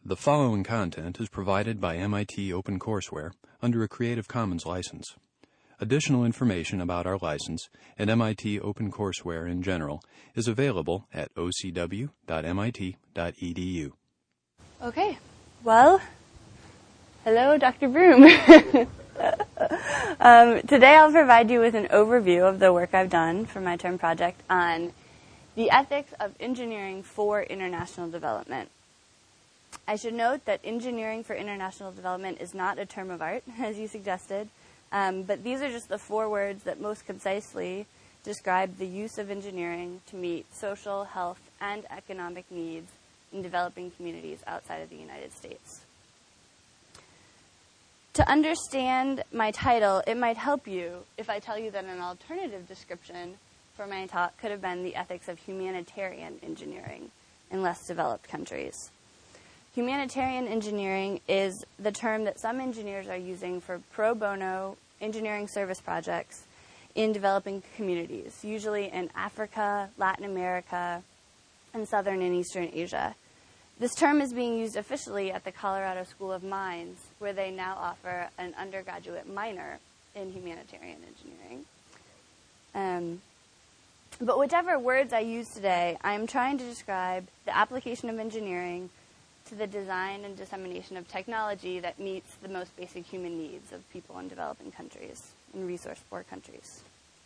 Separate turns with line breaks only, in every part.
The following content is provided by MIT OpenCourseware under a Creative Commons license. Additional information about our license and MIT OpenCourseware in general is available at ocw.mit.edu.
Okay, well, hello, Dr. Broom. Today I'll provide you with an overview of the work I've done for my term project on the ethics of engineering for international development. I should note that engineering for international development is not a term of art, as you suggested, but these are just the four words that most concisely describe the use of engineering to meet social, health, and economic needs in developing communities outside of the United States. To understand my title, it might help you if I tell you that an alternative description for my talk could have been the ethics of humanitarian engineering in less developed countries. Humanitarian engineering is the term that some engineers are using for pro bono engineering service projects in developing communities, usually in Africa, Latin America, and Southern and Eastern Asia. This term is being used officially at the Colorado School of Mines, where they now offer an undergraduate minor in humanitarian engineering. But whichever words I use today, I'm trying to describe the application of engineering to the design and dissemination of technology that meets the most basic human needs of people in developing countries and resource-poor countries.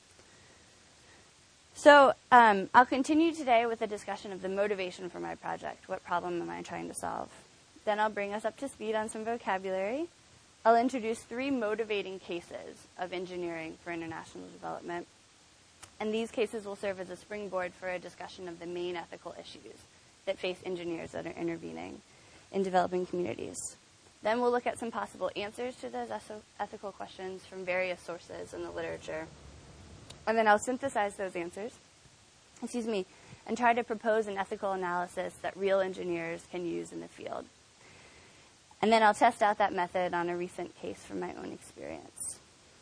So I'll continue today with a discussion of the motivation for my project. What problem am I trying to solve? Then I'll bring us up to speed on some vocabulary. I'll introduce three motivating cases of engineering for international development. And these cases will serve as a springboard for a discussion of the main ethical issues that face engineers that are intervening in developing communities. Then we'll look at some possible answers to those ethical questions from various sources in the literature. And then I'll synthesize those answers, and try to propose an ethical analysis that real engineers can use in the field. And then I'll test out that method on a recent case from my own experience.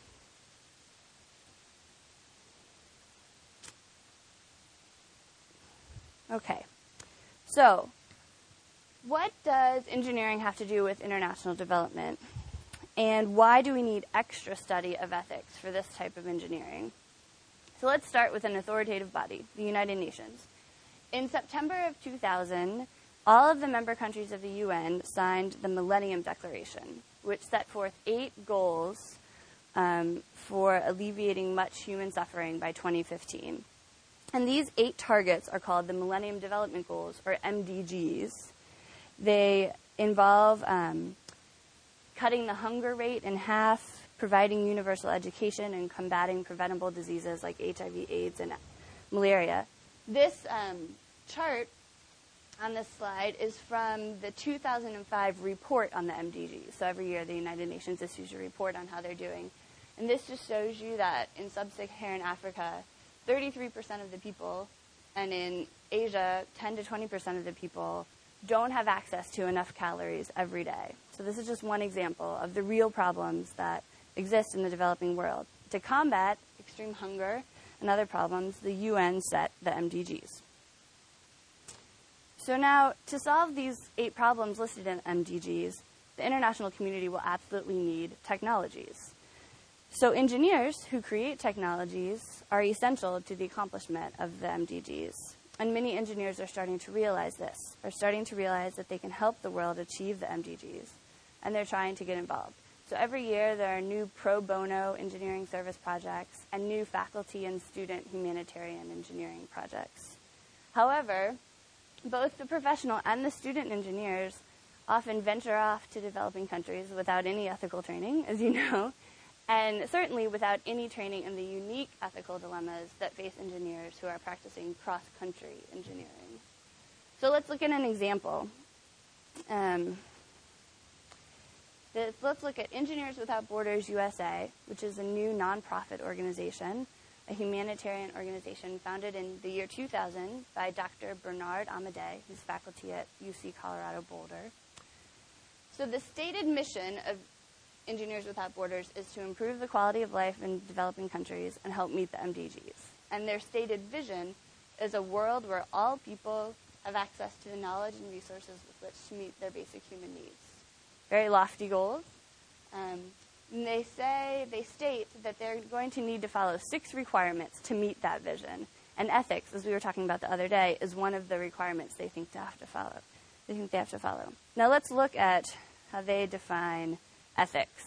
Okay. So, what does engineering have to do with international development? And why do we need extra study of ethics for this type of engineering? So let's start with an authoritative body, the United Nations. In September of 2000, all of the member countries of the UN signed the Millennium Declaration, which set forth 8 goals for alleviating much human suffering by 2015. And these 8 targets are called the Millennium Development Goals, or MDGs. They involve cutting the hunger rate in half, providing universal education, and combating preventable diseases like HIV, AIDS, and malaria. This chart on this slide is from the 2005 report on the MDGs. So every year the United Nations issues a report on how they're doing. And this just shows you that in sub-Saharan Africa, 33% of the people, and in Asia, 10 to 20% of the people don't have access to enough calories every day. So this is just one example of the real problems that exist in the developing world. To combat extreme hunger and other problems, the UN set the MDGs. So now, to solve these 8 problems listed in MDGs, the international community will absolutely need technologies. So engineers who create technologies are essential to the accomplishment of the MDGs. And many engineers are starting to realize this, are starting to realize that they can help the world achieve the MDGs, and they're trying to get involved. So every year there are new pro bono engineering service projects and new faculty and student humanitarian engineering projects. However, both the professional and the student engineers often venture off to developing countries without any ethical training, as you know, and certainly without any training in the unique ethical dilemmas that face engineers who are practicing cross-country engineering. So let's look at an example. Let's look at Engineers Without Borders USA, which is a new nonprofit organization, a humanitarian organization founded in the year 2000 by Dr. Bernard Amadei, who's faculty at UC Colorado Boulder. So the stated mission of Engineers Without Borders is to improve the quality of life in developing countries and help meet the MDGs. And their stated vision is a world where all people have access to the knowledge and resources with which to meet their basic human needs. Very lofty goals. And they state that they're going to need to follow 6 requirements to meet that vision. And ethics, as we were talking about the other day, is one of the requirements they think they have to follow. Now let's look at how they define ethics.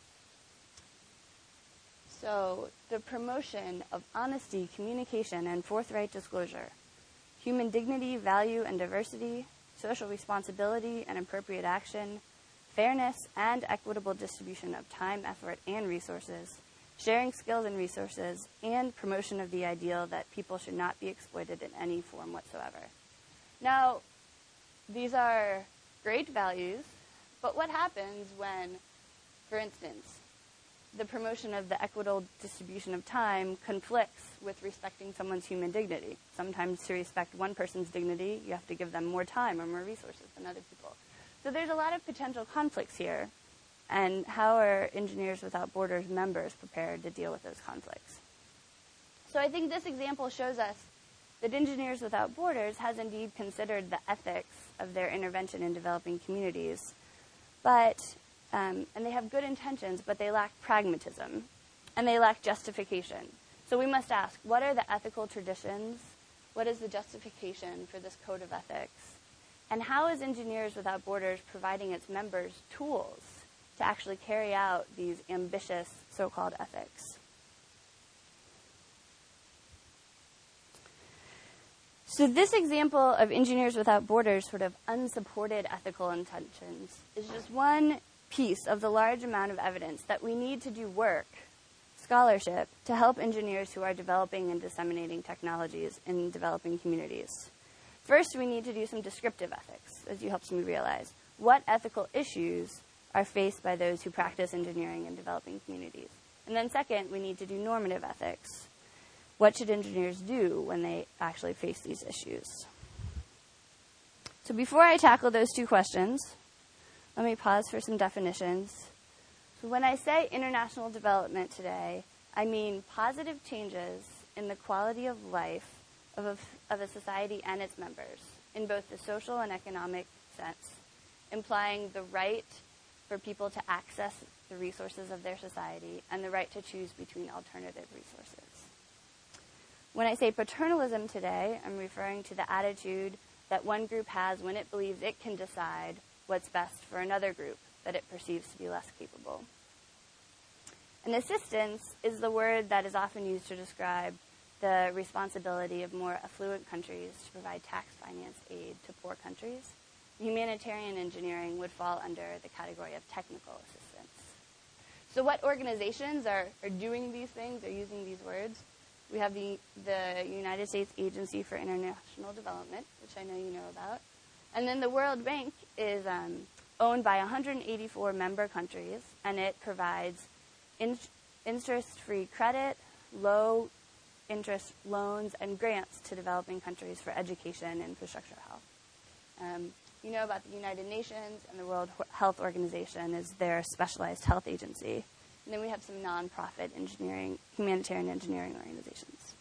So, the promotion of honesty, communication, and forthright disclosure, human dignity, value, and diversity, social responsibility and appropriate action, fairness and equitable distribution of time, effort, and resources, sharing skills and resources, and promotion of the ideal that people should not be exploited in any form whatsoever. Now, these are great values, but what happens when, for instance, the promotion of the equitable distribution of time conflicts with respecting someone's human dignity? Sometimes to respect one person's dignity, you have to give them more time or more resources than other people. So there's a lot of potential conflicts here. And how are Engineers Without Borders members prepared to deal with those conflicts? So I think this example shows us that Engineers Without Borders has indeed considered the ethics of their intervention in developing communities, but and they have good intentions, but they lack pragmatism, and they lack justification. So we must ask, what are the ethical traditions? What is the justification for this code of ethics? And how is Engineers Without Borders providing its members tools to actually carry out these ambitious so-called ethics? So this example of Engineers Without Borders' sort of unsupported ethical intentions is just one piece of the large amount of evidence that we need to do work, scholarship, to help engineers who are developing and disseminating technologies in developing communities. First, we need to do some descriptive ethics, as you helped me realize. What ethical issues are faced by those who practice engineering in developing communities? And then second, we need to do normative ethics. What should engineers do when they actually face these issues? So before I tackle those 2 questions, let me pause for some definitions. So when I say international development today, I mean positive changes in the quality of life of a society and its members, in both the social and economic sense, implying the right for people to access the resources of their society and the right to choose between alternative resources. When I say paternalism today, I'm referring to the attitude that one group has when it believes it can decide what's best for another group that it perceives to be less capable. And assistance is the word that is often used to describe the responsibility of more affluent countries to provide tax-financed aid to poor countries. Humanitarian engineering would fall under the category of technical assistance. So what organizations are doing these things, are using these words? We have the United States Agency for International Development, which I know you know about. And then the World Bank is owned by 184 member countries, and it provides interest-free credit, low-interest loans, and grants to developing countries for education, infrastructure, health. You know about the United Nations, and the World Health Organization is their specialized health agency. And then we have some nonprofit humanitarian engineering organizations.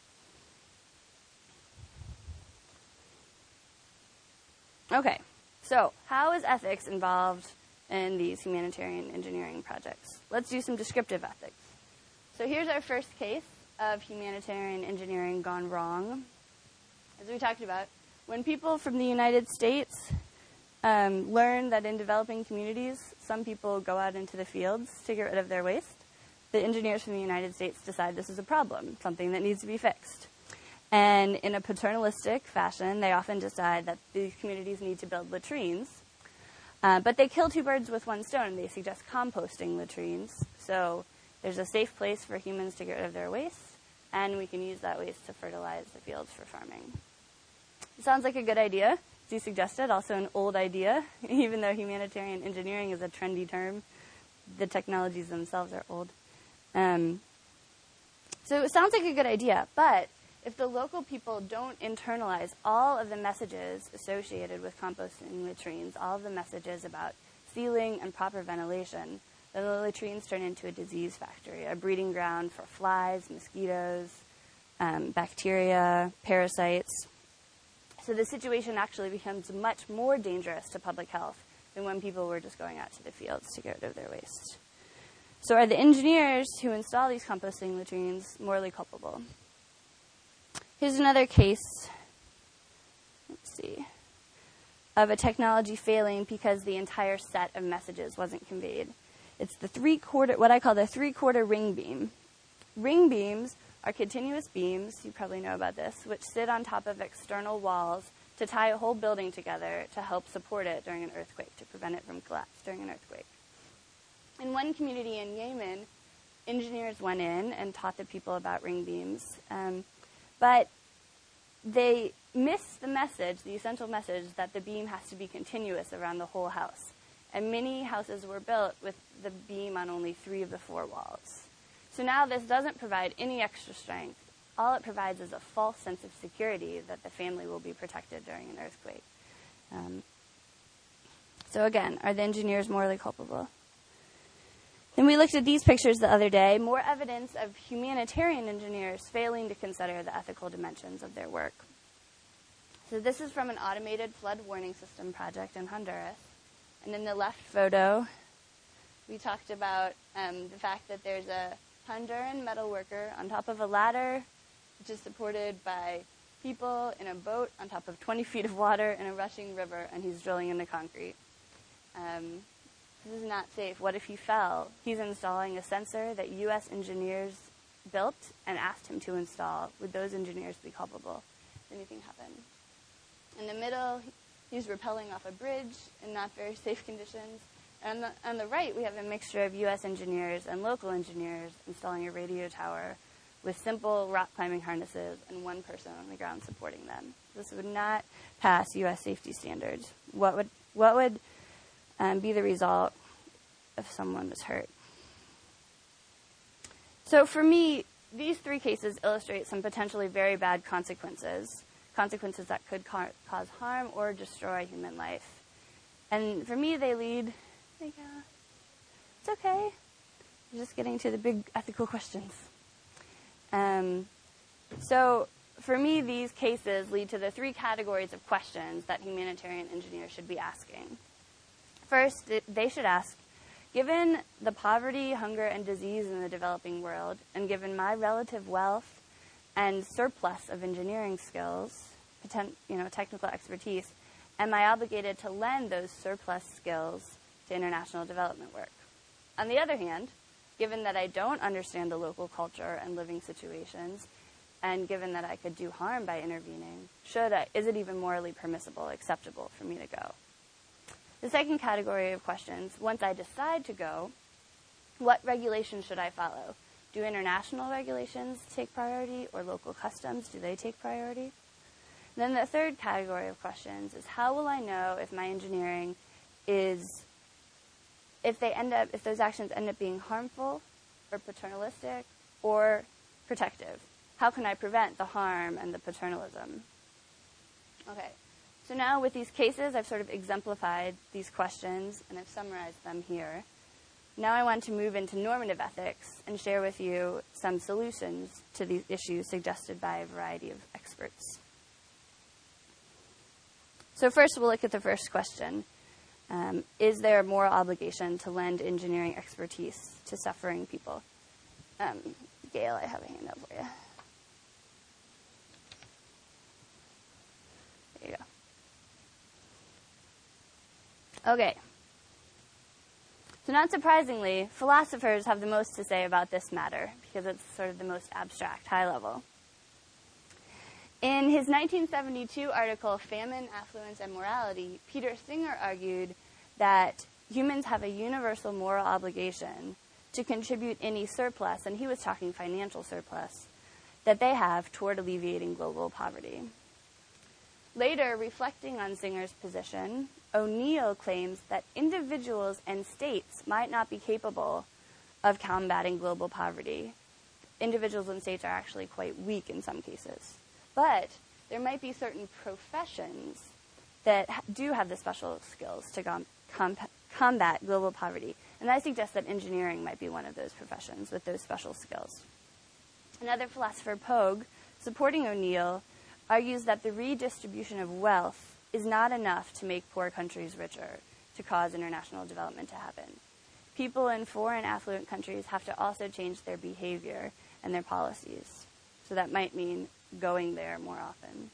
Okay, so how is ethics involved in these humanitarian engineering projects? Let's do some descriptive ethics. So here's our first case of humanitarian engineering gone wrong. As we talked about, when people from the United States learn that in developing communities, some people go out into the fields to get rid of their waste, the engineers from the United States decide this is a problem, something that needs to be fixed. And in a paternalistic fashion, they often decide that these communities need to build latrines. But they kill 2 birds with 1 stone. They suggest composting latrines. So there's a safe place for humans to get rid of their waste, and we can use that waste to fertilize the fields for farming. It sounds like a good idea, as you suggested, also an old idea. Even though humanitarian engineering is a trendy term, the technologies themselves are old. So it sounds like a good idea, but if the local people don't internalize all of the messages associated with composting latrines, all of the messages about sealing and proper ventilation, then the latrines turn into a disease factory, a breeding ground for flies, mosquitoes, bacteria, parasites. So the situation actually becomes much more dangerous to public health than when people were just going out to the fields to get rid of their waste. So are the engineers who install these composting latrines morally culpable? Here's another case, of a technology failing because the entire set of messages wasn't conveyed. It's what I call the three-quarter ring beam. Ring beams are continuous beams, you probably know about this, which sit on top of external walls to tie a whole building together to help support it during an earthquake, to prevent it from collapse during an earthquake. In one community in Yemen, engineers went in and taught the people about ring beams, but they missed the message, the essential message, that the beam has to be continuous around the whole house. And many houses were built with the beam on only 3 of the 4 walls. So now this doesn't provide any extra strength. All it provides is a false sense of security that the family will be protected during an earthquake. So again, are the engineers morally culpable? Then we looked at these pictures the other day, more evidence of humanitarian engineers failing to consider the ethical dimensions of their work. So this is from an automated flood warning system project in Honduras. And in the left photo, we talked about the fact that there's a Honduran metal worker on top of a ladder, which is supported by people in a boat on top of 20 feet of water in a rushing river, and he's drilling into concrete. This is not safe. What if he fell? He's installing a sensor that U.S. engineers built and asked him to install. Would those engineers be culpable if anything happened? In the middle, he's rappelling off a bridge in not very safe conditions. And on the right, we have a mixture of U.S. engineers and local engineers installing a radio tower with simple rock climbing harnesses and one person on the ground supporting them. This would not pass U.S. safety standards. What would be the result if someone was hurt? So for me, these 3 cases illustrate some potentially very bad consequences that could cause harm or destroy human life. And for me, they lead... It's okay. We're just getting to the big ethical questions. So for me, these cases lead to the 3 categories of questions that humanitarian engineers should be asking. First, they should ask, given the poverty, hunger, and disease in the developing world, and given my relative wealth and surplus of engineering skills, technical expertise, am I obligated to lend those surplus skills to international development work? On the other hand, given that I don't understand the local culture and living situations, and given that I could do harm by intervening, is it even morally permissible, acceptable for me to go? The second category of questions, once I decide to go, what regulations should I follow? Do international regulations take priority, or local customs, do they take priority? Then the third category of questions is, how will I know if my engineering is, if those actions end up being harmful or paternalistic or protective? How can I prevent the harm and the paternalism? Okay, so now with these cases, I've sort of exemplified these questions and I've summarized them here. Now I want to move into normative ethics and share with you some solutions to these issues suggested by a variety of experts. So first, we'll look at the first question. Is there a moral obligation to lend engineering expertise to suffering people? Gail, I have a handout for you. There you go. Okay. So not surprisingly, philosophers have the most to say about this matter because it's sort of the most abstract, high level. In his 1972 article, Famine, Affluence, and Morality, Peter Singer argued that humans have a universal moral obligation to contribute any surplus, and he was talking financial surplus, that they have toward alleviating global poverty. Later, reflecting on Singer's position, O'Neill claims that individuals and states might not be capable of combating global poverty. Individuals and states are actually quite weak in some cases. But there might be certain professions that do have the special skills to combat global poverty. And I suggest that engineering might be one of those professions with those special skills. Another philosopher, Pogue, supporting O'Neill, argues that the redistribution of wealth is not enough to make poor countries richer to cause international development to happen. People in foreign affluent countries have to also change their behavior and their policies. So that might mean going there more often.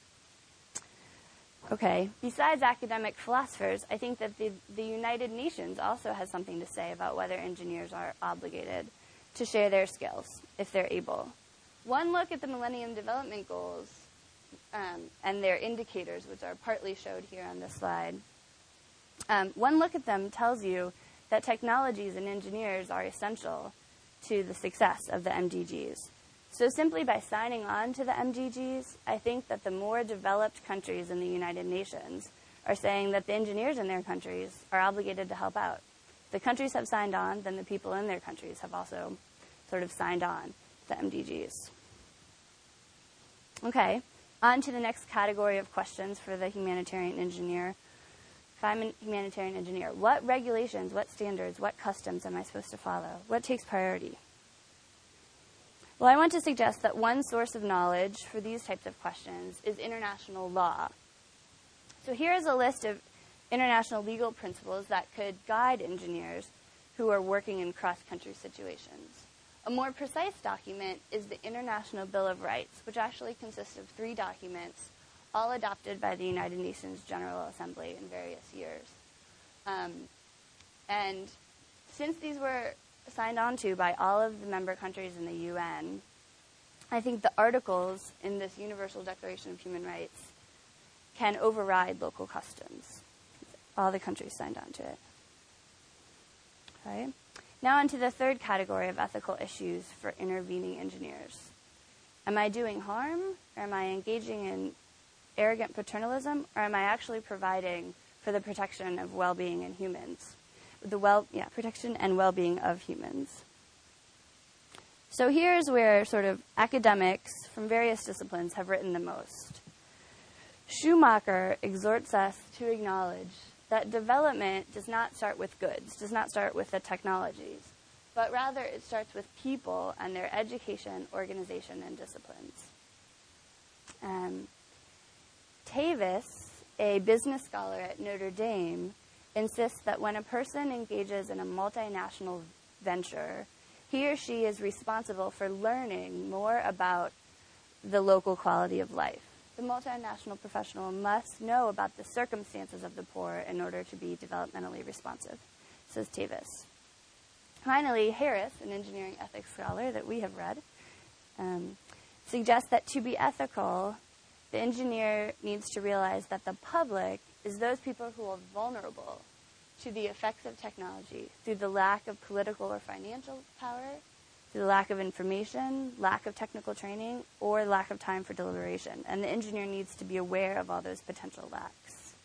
Okay, besides academic philosophers, I think that the United Nations also has something to say about whether engineers are obligated to share their skills if they're able. One look at the Millennium Development Goals and their indicators, which are partly showed here on this slide. One look at them tells you that technologies and engineers are essential to the success of the MDGs. So simply by signing on to the MDGs, I think that the more developed countries in the United Nations are saying that the engineers in their countries are obligated to help out. The countries have signed on, then the people in their countries have also sort of signed on to the MDGs. Okay, on to the next category of questions for the humanitarian engineer. If I'm a humanitarian engineer, what regulations, what standards, what customs am I supposed to follow? What takes priority? Well, I want to suggest that one source of knowledge for these types of questions is international law. So here is a list of international legal principles that could guide engineers who are working in cross-country situations. A more precise document is the International Bill of Rights, which actually consists of 3 documents, all adopted by the United Nations General Assembly in various years. And since these were signed on to by all of the member countries in the UN, I think the articles in this Universal Declaration of Human Rights can override local customs. All the countries signed on to it. Okay. Now on to the third category of ethical issues for intervening engineers. Am I doing harm, or am I engaging in arrogant paternalism, or am I actually providing for the protection of well-being in humans? Protection and well-being of humans. So here's where sort of academics from various disciplines have written the most. Schumacher exhorts us to acknowledge that development does not start with goods, does not start with the technologies, but rather it starts with people and their education, organization, and disciplines. Tavis, a business scholar at Notre Dame, insists that when a person engages in a multinational venture, he or she is responsible for learning more about the local quality of life. The multinational professional must know about the circumstances of the poor in order to be developmentally responsive, says Tavis. Finally, Harris, an engineering ethics scholar that we have read, suggests that to be ethical, the engineer needs to realize that the public is those people who are vulnerable to the effects of technology through the lack of political or financial power, through the lack of information, lack of technical training, or lack of time for deliberation. And the engineer needs to be aware of all those potential lacks.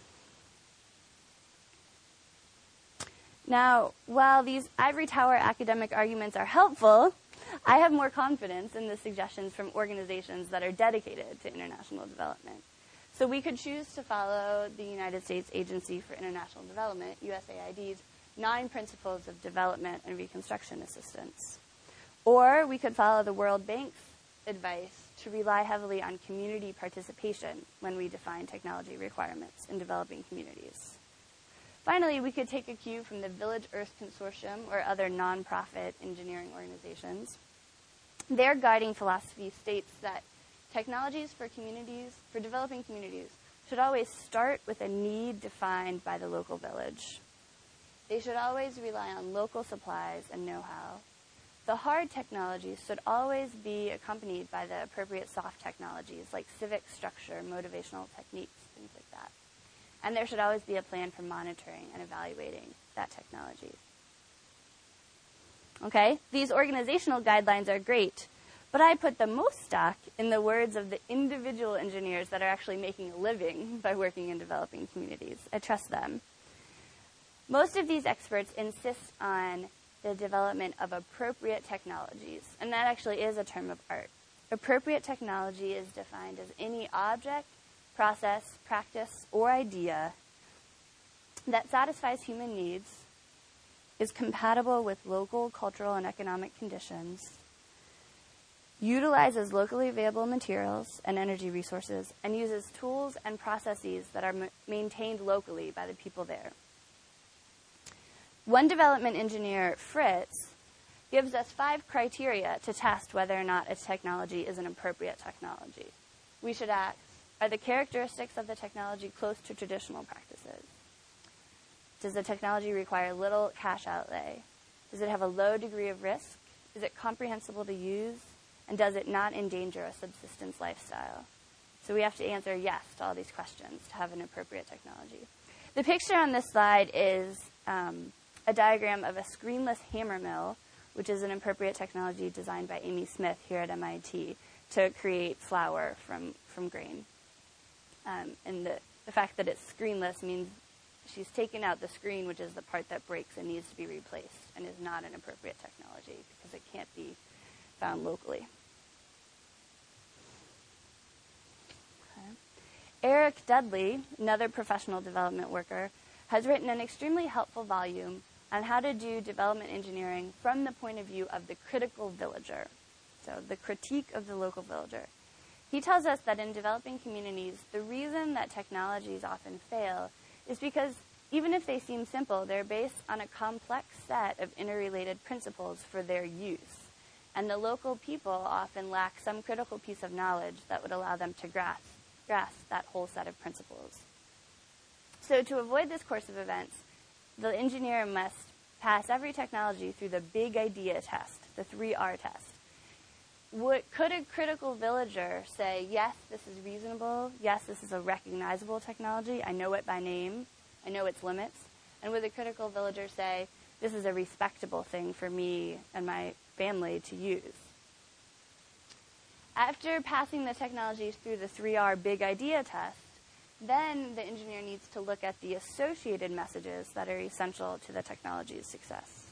Now, while these ivory tower academic arguments are helpful, I have more confidence in the suggestions from organizations that are dedicated to international development. So we could choose to follow the United States Agency for International Development, USAID's 9 principles of development and reconstruction assistance. Or we could follow the World Bank's advice to rely heavily on community participation when we define technology requirements in developing communities. Finally, we could take a cue from the Village Earth Consortium or other nonprofit engineering organizations. Their guiding philosophy states that technologies for developing communities, should always start with a need defined by the local village. They should always rely on local supplies and know-how. The hard technologies should always be accompanied by the appropriate soft technologies like civic structure, motivational techniques, things like that. And there should always be a plan for monitoring and evaluating that technology. Okay, these organizational guidelines are great, but I put the most stock in the words of the individual engineers that are actually making a living by working in developing communities. I trust them. Most of these experts insist on the development of appropriate technologies, and that actually is a term of art. Appropriate technology is defined as any object, process, practice, or idea that satisfies human needs, is compatible with local, cultural, and economic conditions, utilizes locally available materials and energy resources, and uses tools and processes that are maintained locally by the people there. One development engineer, Fritz, gives us 5 criteria to test whether or not a technology is an appropriate technology. We should ask, are the characteristics of the technology close to traditional practices? Does the technology require little cash outlay? Does it have a low degree of risk? Is it comprehensible to use? And does it not endanger a subsistence lifestyle? So we have to answer yes to all these questions to have an appropriate technology. The picture on this slide is a diagram of a screenless hammer mill, which is an appropriate technology designed by Amy Smith here at MIT to create flour from grain. And the fact that it's screenless means she's taken out the screen, which is the part that breaks and needs to be replaced, and is not an appropriate technology because it can't be found locally. Okay. Eric Dudley, another professional development worker, has written an extremely helpful volume on how to do development engineering from the point of view of the critical villager, so the critique of the local villager. He tells us that in developing communities, the reason that technologies often fail is because even if they seem simple, they're based on a complex set of interrelated principles for their use. And the local people often lack some critical piece of knowledge that would allow them to grasp that whole set of principles. So to avoid this course of events, the engineer must pass every technology through the big idea test, the 3R test. Could a critical villager say, yes, this is reasonable, yes, this is a recognizable technology, I know it by name, I know its limits? And would the critical villager say, this is a respectable thing for me and my family to use? After passing the technologies through the 3R big idea test, then the engineer needs to look at the associated messages that are essential to the technology's success.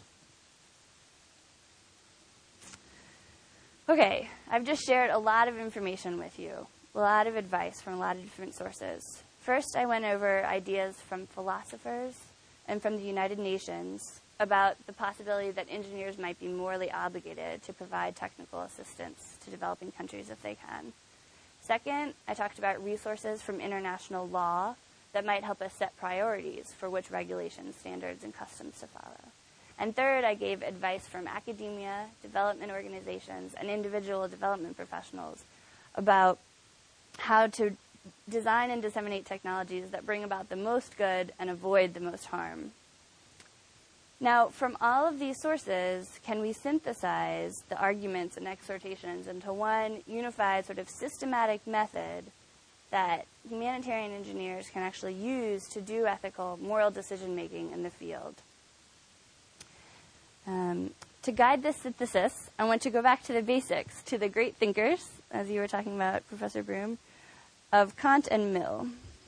Okay, I've just shared a lot of information with you, a lot of advice from a lot of different sources. First, I went over ideas from philosophers and from the United Nations about the possibility that engineers might be morally obligated to provide technical assistance to developing countries if they can. Second, I talked about resources from international law that might help us set priorities for which regulations, standards, and customs to follow. And third, I gave advice from academia, development organizations, and individual development professionals about how to design and disseminate technologies that bring about the most good and avoid the most harm. Now, from all of these sources, can we synthesize the arguments and exhortations into one unified sort of systematic method that humanitarian engineers can actually use to do ethical, moral decision-making in the field? To guide this synthesis, I want to go back to the basics, to the great thinkers, as you were talking about, Professor Broom, of Kant and Mill.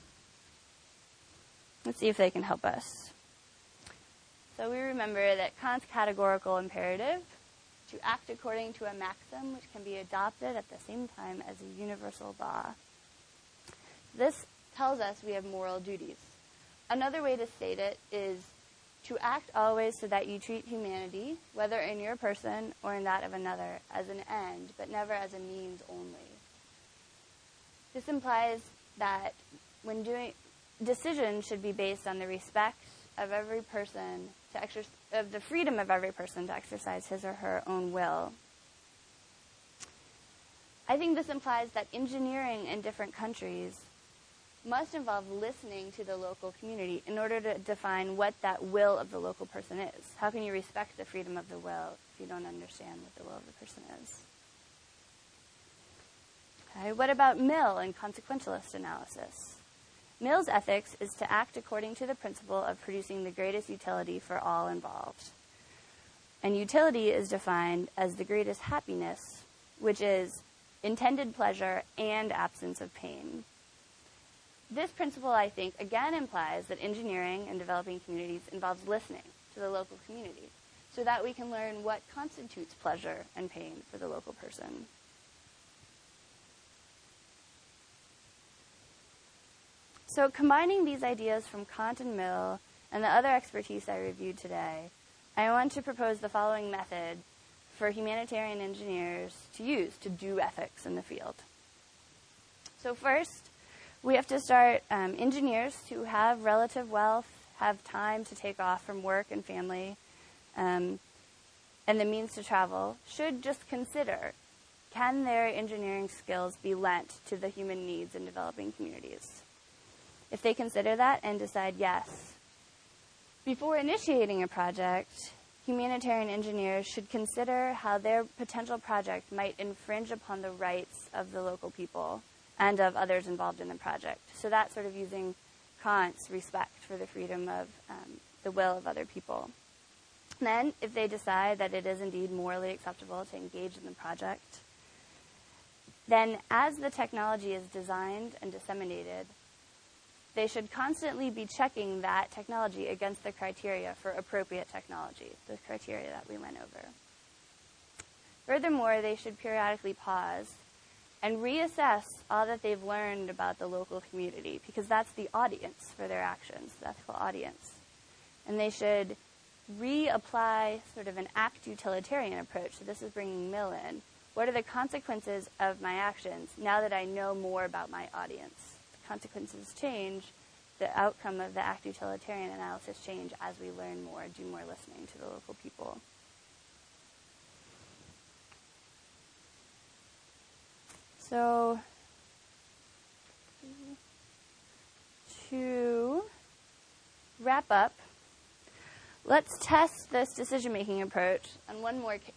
Let's see if they can help us. So we remember that Kant's categorical imperative, to act according to a maxim which can be adopted at the same time as a universal law. This tells us we have moral duties. Another way to state it is to act always so that you treat humanity, whether in your person or in that of another, as an end, but never as a means only. This implies that when doing decisions should be based on the respect of every person of the freedom of every person to exercise his or her own will. I think this implies that engineering in different countries must involve listening to the local community in order to define what that will of the local person is. How can you respect the freedom of the will if you don't understand what the will of the person is? Okay, what about Mill and consequentialist analysis? Mill's ethics is to act according to the principle of producing the greatest utility for all involved. And utility is defined as the greatest happiness, which is intended pleasure and absence of pain. This principle, I think, again implies that engineering in developing communities involves listening to the local community so that we can learn what constitutes pleasure and pain for the local person. So combining these ideas from Kant and Mill and the other expertise I reviewed today, I want to propose the following method for humanitarian engineers to use to do ethics in the field. So first, we have to start engineers who have relative wealth, have time to take off from work and family, and the means to travel, should just consider, can their engineering skills be lent to the human needs in developing communities? If they consider that and decide yes, before initiating a project, humanitarian engineers should consider how their potential project might infringe upon the rights of the local people and of others involved in the project. So that's sort of using Kant's respect for the freedom of the will of other people. Then, if they decide that it is indeed morally acceptable to engage in the project, then as the technology is designed and disseminated, they should constantly be checking that technology against the criteria for appropriate technology, the criteria that we went over. Furthermore, they should periodically pause and reassess all that they've learned about the local community, because that's the audience for their actions, the ethical audience. And they should reapply sort of an act utilitarian approach. So this is bringing Mill in. What are the consequences of my actions now that I know more about my audience? The consequences change. The outcome of the act utilitarian analysis change as we learn more, do more listening to the local people. So, to wrap up, let's test this decision-making approach on one more case.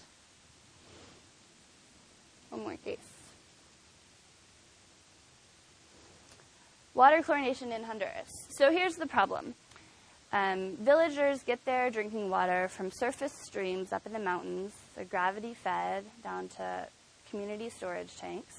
Water chlorination in Honduras. So here's the problem. Villagers get their drinking water from surface streams up in the mountains. They're gravity-fed down to community storage tanks.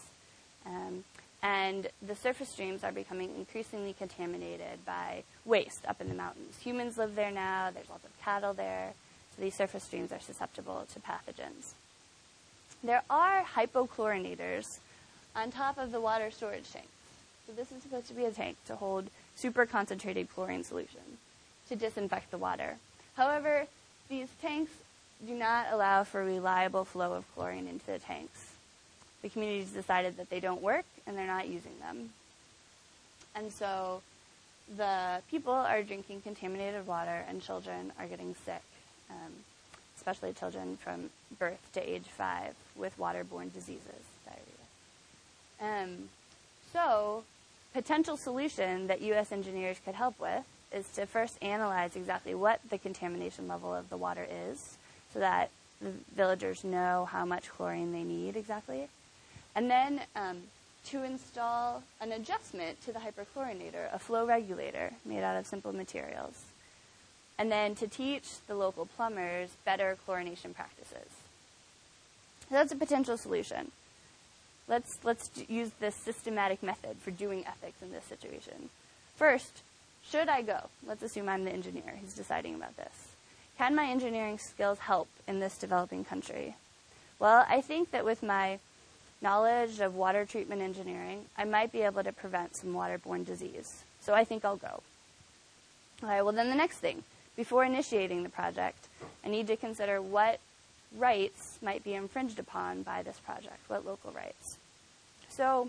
And the surface streams are becoming increasingly contaminated by waste up in the mountains. Humans live there now. There's lots of cattle there. So these surface streams are susceptible to pathogens. There are hypochlorinators on top of the water storage tanks. So this is supposed to be a tank to hold super concentrated chlorine solution to disinfect the water. However, these tanks do not allow for reliable flow of chlorine into the tanks. The community's decided that they don't work and they're not using them. And so the people are drinking contaminated water and children are getting sick, especially children from birth to age 5 with waterborne diseases, diarrhea. So, potential solution that U.S. engineers could help with is to first analyze exactly what the contamination level of the water is so that the villagers know how much chlorine they need exactly. And then to install an adjustment to the hyperchlorinator, a flow regulator made out of simple materials. And then to teach the local plumbers better chlorination practices. So that's a potential solution. Let's use this systematic method for doing ethics in this situation. First, should I go? Let's assume I'm the engineer who's deciding about this. Can my engineering skills help in this developing country? Well, I think that with my knowledge of water treatment engineering, I might be able to prevent some waterborne disease. So I think I'll go. All right, well, then the next thing. Before initiating the project, I need to consider what rights might be infringed upon by this project, what local rights. So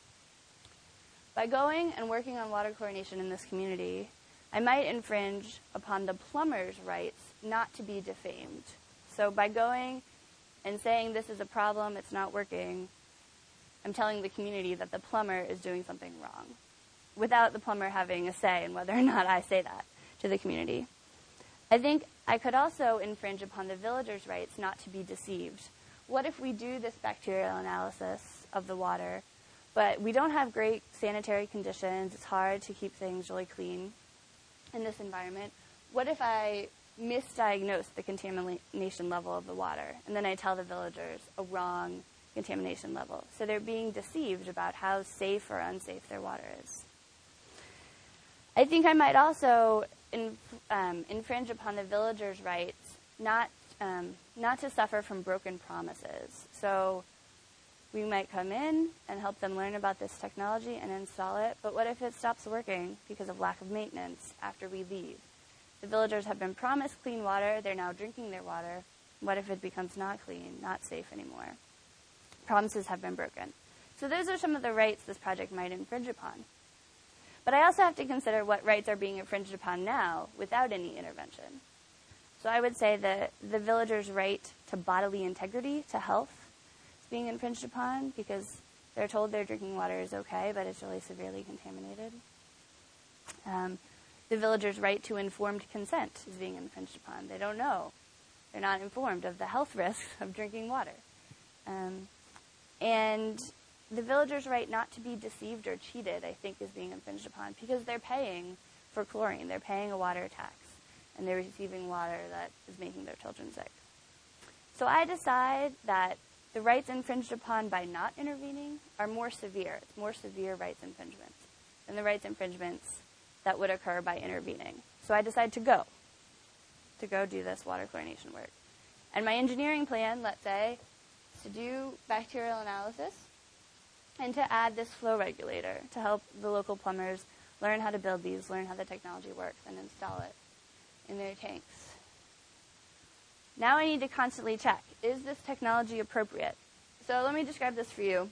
by going and working on water chlorination in this community, I might infringe upon the plumber's rights not to be defamed. So by going and saying this is a problem, it's not working, I'm telling the community that the plumber is doing something wrong, without the plumber having a say in whether or not I say that to the community. I think I could also infringe upon the villagers' rights not to be deceived. What if we do this bacterial analysis of the water, but we don't have great sanitary conditions, it's hard to keep things really clean in this environment? What if I misdiagnose the contamination level of the water, and then I tell the villagers a wrong contamination level? So they're being deceived about how safe or unsafe their water is. I think I might also infringe upon the villagers' rights not to suffer from broken promises. So we might come in and help them learn about this technology and install it, but what if it stops working because of lack of maintenance after we leave? The villagers have been promised clean water, they're now drinking their water. What if it becomes not clean, not safe anymore? Promises have been broken. So those are some of the rights this project might infringe upon. But I also have to consider what rights are being infringed upon now without any intervention. So I would say that the villagers' right to bodily integrity, to health, is being infringed upon because they're told their drinking water is okay, but it's really severely contaminated. The villagers' right to informed consent is being infringed upon. They don't know. They're not informed of the health risks of drinking water. And the villagers' right not to be deceived or cheated, I think, is being infringed upon because they're paying for chlorine. They're paying a water tax, and they're receiving water that is making their children sick. So I decide that the rights infringed upon by not intervening are more severe. It's more severe rights infringements than the rights infringements that would occur by intervening. So I decide to go do this water chlorination work. And my engineering plan, let's say, is to do bacterial analysis and to add this flow regulator to help the local plumbers learn how to build these, learn how the technology works, and install it in their tanks. Now I need to constantly check, is this technology appropriate? So let me describe this for you.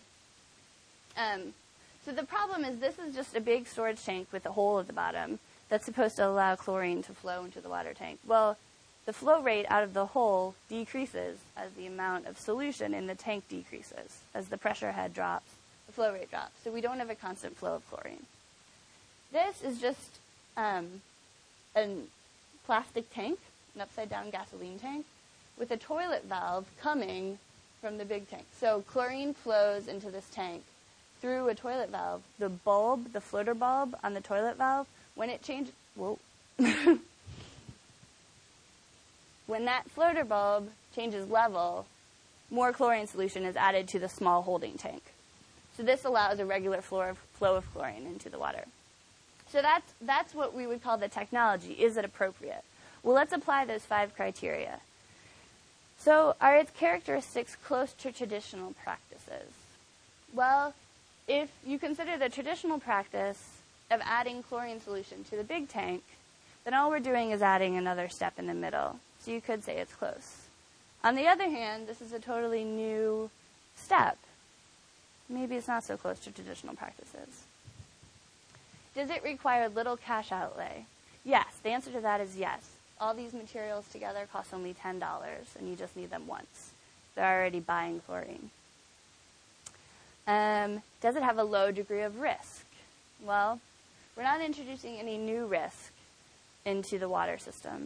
So the problem is this is just a big storage tank with a hole at the bottom that's supposed to allow chlorine to flow into the water tank. Well, the flow rate out of the hole decreases as the amount of solution in the tank decreases. As the pressure head drops, the flow rate drops. So we don't have a constant flow of chlorine. This is just a plastic tank, an upside-down gasoline tank, with a toilet valve coming from the big tank. So chlorine flows into this tank through a toilet valve. The bulb, the floater bulb on the toilet valve, when it changes, when that floater bulb changes level, more chlorine solution is added to the small holding tank. So this allows a regular flow of chlorine into the water. So that's what we would call the technology. Is it appropriate? Well, let's apply those 5 criteria. So are its characteristics close to traditional practices? Well, if you consider the traditional practice of adding chlorine solution to the big tank, then all we're doing is adding another step in the middle. So you could say it's close. On the other hand, this is a totally new step. Maybe it's not so close to traditional practices. Does it require little cash outlay? Yes. The answer to that is yes. All these materials together cost only $10, and you just need them once. They're already buying chlorine. Does it have a low degree of risk? Well, we're not introducing any new risk into the water system.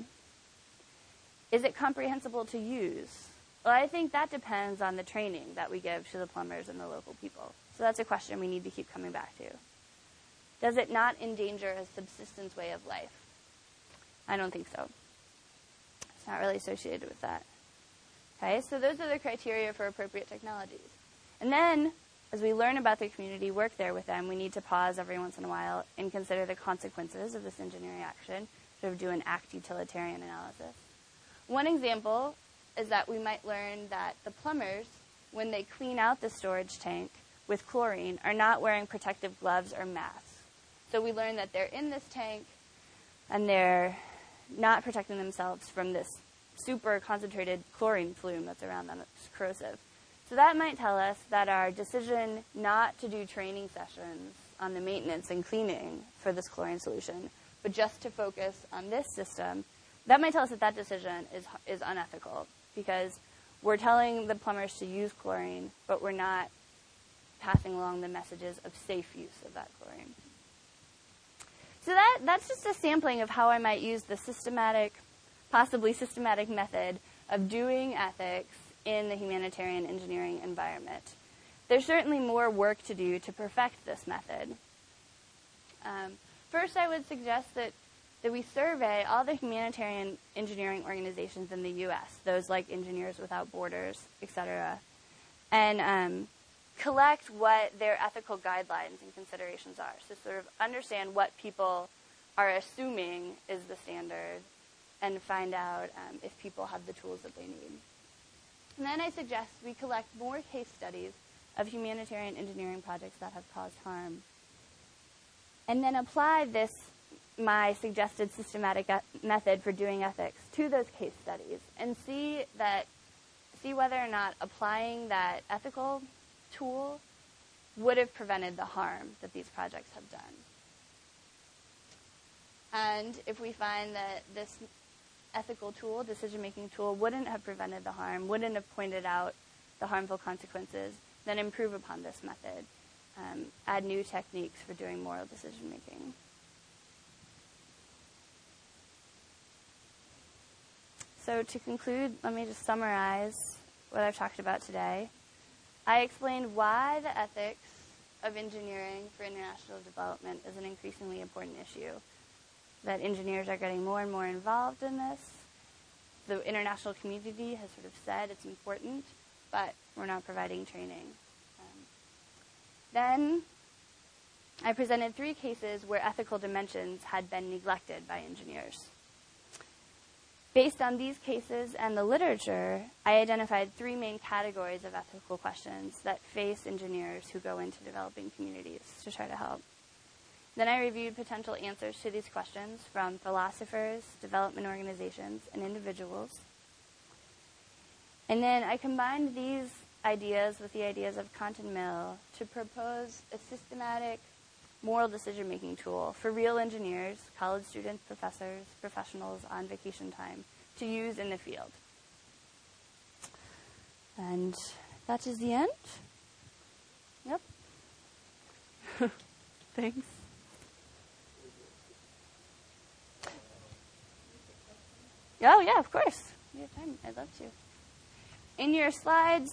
Is it comprehensible to use? Well, I think that depends on the training that we give to the plumbers and the local people. So that's a question we need to keep coming back to. Does it not endanger a subsistence way of life? I don't think so. It's not really associated with that. Okay, so those are the criteria for appropriate technologies. And then, as we learn about the community, work there with them, we need to pause every once in a while and consider the consequences of this engineering action, sort of do an act utilitarian analysis. One example is that we might learn that the plumbers, when they clean out the storage tank with chlorine, are not wearing protective gloves or masks. So we learn that they're in this tank and they're not protecting themselves from this super concentrated chlorine plume that's around them that's corrosive. So that might tell us that our decision not to do training sessions on the maintenance and cleaning for this chlorine solution, but just to focus on this system, that might tell us that that decision is unethical because we're telling the plumbers to use chlorine, but we're not passing along the messages of safe use of that chlorine. So that's just a sampling of how I might use the possibly systematic method of doing ethics in the humanitarian engineering environment. There's certainly more work to do to perfect this method. First, I would suggest that we survey all the humanitarian engineering organizations in the U.S., those like Engineers Without Borders, etc., and collect what their ethical guidelines and considerations are. So sort of understand what people are assuming is the standard and find out if people have the tools that they need. And then I suggest we collect more case studies of humanitarian engineering projects that have caused harm. And then apply my suggested systematic method for doing ethics to those case studies and see that see whether or not applying that ethical tool would have prevented the harm that these projects have done. And if we find that this ethical tool, decision-making tool, wouldn't have prevented the harm, wouldn't have pointed out the harmful consequences, then improve upon this method. Add new techniques for doing moral decision-making. So to conclude, let me just summarize what I've talked about today. I explained why the ethics of engineering for international development is an increasingly important issue, that engineers are getting more and more involved in this. The international community has sort of said it's important, but we're not providing training. Then I presented 3 cases where ethical dimensions had been neglected by engineers. Based on these cases and the literature, I identified 3 main categories of ethical questions that face engineers who go into developing communities to try to help. Then I reviewed potential answers to these questions from philosophers, development organizations, and individuals. And then I combined these ideas with the ideas of Kant and Mill to propose a systematic moral decision-making tool for real engineers, college students, professors, professionals on vacation time to use in the field. And that is the end. Yep. Thanks. Oh, yeah, of course. You have time. I'd love to. In your slides,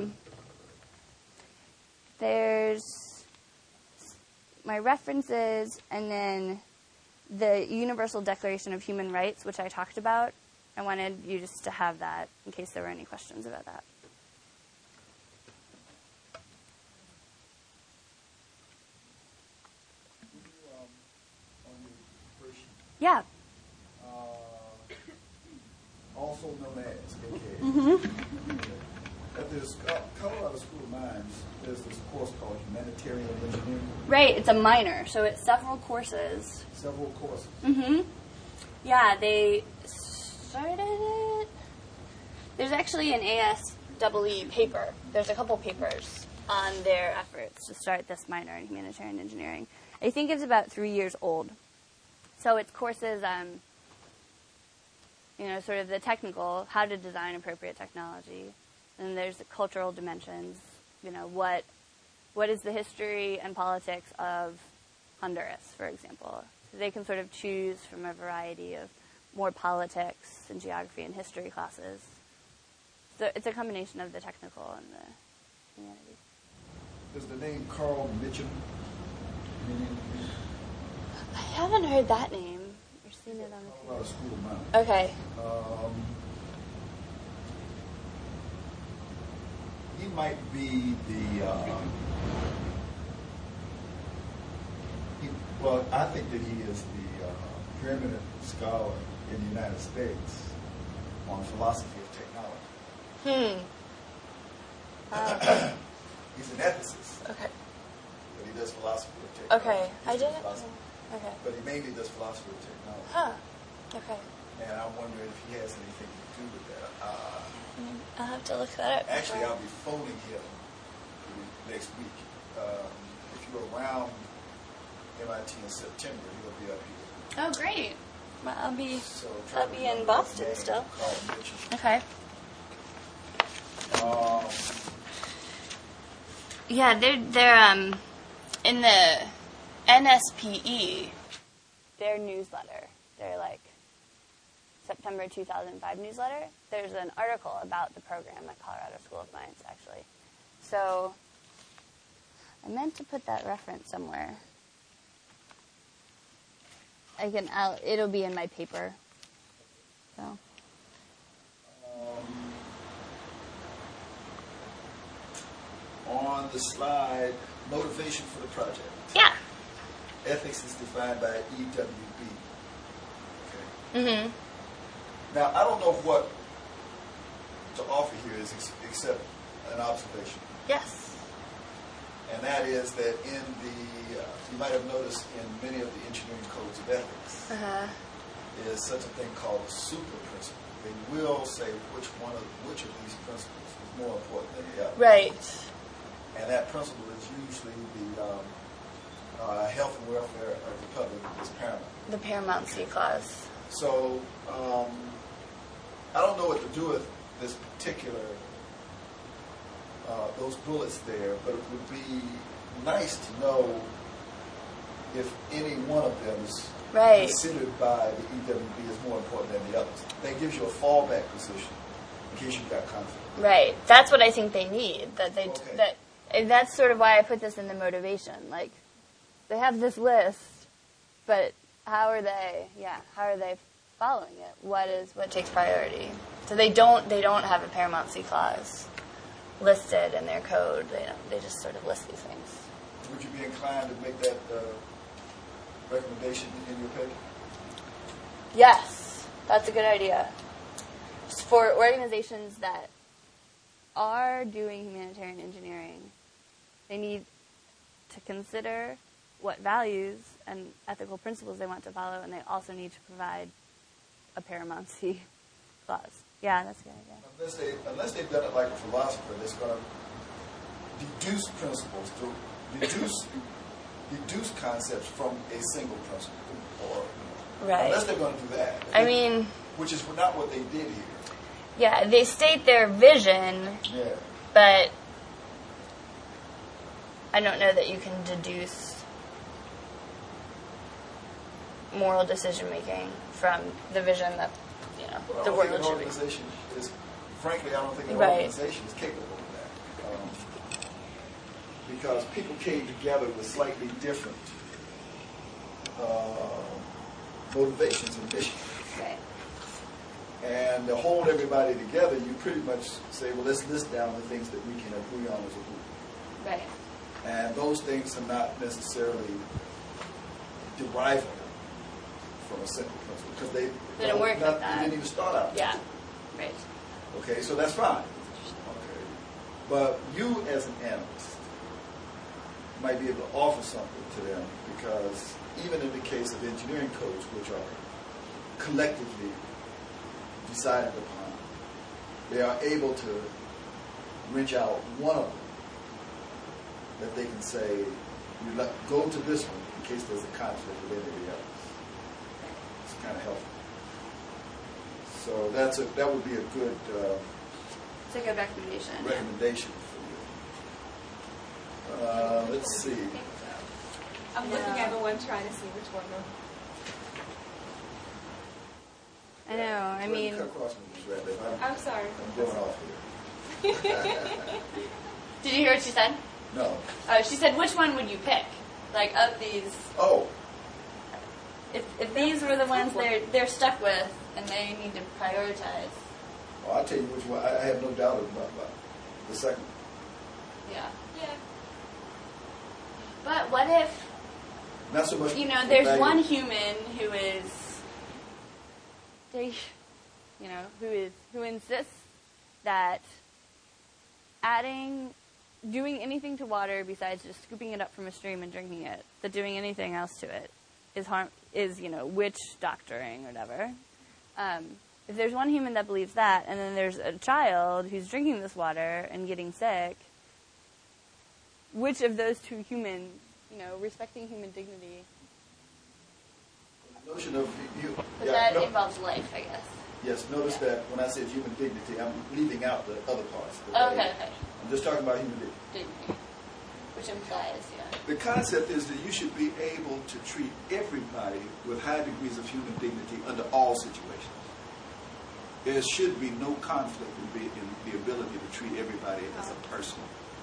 there's my references and then the Universal Declaration of Human Rights, which I talked about. I wanted you just to have that in case there were any questions about that. Yeah.
Also known as AKA. At this Colorado School of Mines, there's this course called Humanitarian Engineering.
Right, it's a minor, so it's several courses.
Several courses.
Mm-hmm. Yeah, they started it. There's actually an ASEE paper. There's a couple papers on their efforts to start this minor in humanitarian engineering. I think it's about 3 years old. So it's courses, sort of the technical, how to design appropriate technology. And there's the cultural dimensions, what is the history and politics of Honduras, for example. So they can sort of choose from a variety of more politics and geography and history classes. So it's a combination of the technical and the humanities.
Does the name Carl Mitchum mean anything?
I haven't heard that name or seen it on the
Colorado School of Mines.
Okay.
He might be I think that he is the preeminent scholar in the United States on philosophy of technology. He's an ethicist.
Okay.
But he does philosophy of technology.
Okay. I didn't. Okay.
But he mainly does philosophy of technology.
Huh. Okay.
And I'm wondering if he has anything to do with that.
I'll have to look that up.
Actually, I'll be phoning him next week. If you're around MIT in September, he'll be up here.
Oh, great. Well, I'll be
So
in Boston still.
Carl Mitchum.
Okay. Yeah, they're in the NSPE, their newsletter, their September 2005 newsletter. There's an article about the program at Colorado School of Mines, actually. So I meant to put that reference somewhere. It'll be in my paper. So.
On the slide, motivation for the project.
Yeah.
Ethics is defined by EWB. Okay.
Mm-hmm.
Now, I don't know what to offer here except an observation.
Yes.
And that is that in you might have noticed in many of the engineering codes of ethics, is such a thing called a super principle. They will say which of these principles is more important than the other.
Right.
And that principle is usually the health and welfare of the public is paramount.
The paramountcy clause.
So I don't know what to do with this particular those bullets there, but it would be nice to know if any one of them is considered by the EWB as more important than the others. That gives you a fallback position in case you've got conflict.
Right. That's what I think they need. And that's sort of why I put this in the motivation. Like, they have this list, but how are they following it? What takes priority? So they don't have a paramountcy clause listed in their code. They just sort of list these things.
Would you be inclined to make that recommendation in your paper?
Yes, that's a good idea. For organizations that are doing humanitarian engineering, they need to consider what values and ethical principles they want to follow, and they also need to provide a paramountcy clause. Yeah, that's a good idea.
Unless they've done it like a philosopher that's going to deduce principles, deduce concepts from a single principle. Unless they're going to do that. Which is not what they did here.
Yeah, they state their vision, but I don't know that you can deduce moral decision-making from the vision that, the world should be.
Organization is, frankly, I don't think an organization is capable of that. Because people came together with slightly different motivations and missions.
Right.
And to hold everybody together, you pretty much say, well, let's list down the things that we can agree on as a group.
Right.
And those things are not necessarily derivable from a simple principle, because they
didn't work like that.
They didn't even start out.
Yeah. Right.
Okay, so that's fine. Okay. But you, as an analyst, might be able to offer something to them, because even in the case of engineering codes, which are collectively decided upon, they are able to wrench out one of them that they can say, you go to this one in case there's a conflict with anybody else. It's kind of helpful. So that would be a good
it's a good recommendation.
Recommendation for you. Let's see.
I'm looking at the one trying to see which one.
I know.
Cut across with this rabbit.
I'm sorry.
I'm going off here.
Did you hear what she said?
No.
Oh, she said, which one would you pick? Like, of these.
Oh.
If these were the ones they're stuck with and they need to prioritize.
Well, I'll tell you which one. I have no doubt about the second.
Yeah. But what if,
not so much,
there's one human who is, who insists that doing anything to water besides just scooping it up from a stream and drinking it, that doing anything else to it is witch doctoring or whatever. If there's one human that believes that, and then there's a child who's drinking this water and getting sick, which of those two humans, respecting human dignity?
The notion of you.
But that involves life, I guess.
Yes, notice that when I said human dignity, I'm leaving out the other parts.
Okay.
I'm just talking about human dignity.
Which implies,
The concept is that you should be able to treat everybody with high degrees of human dignity under all situations. There should be no conflict in the ability to treat everybody as a person.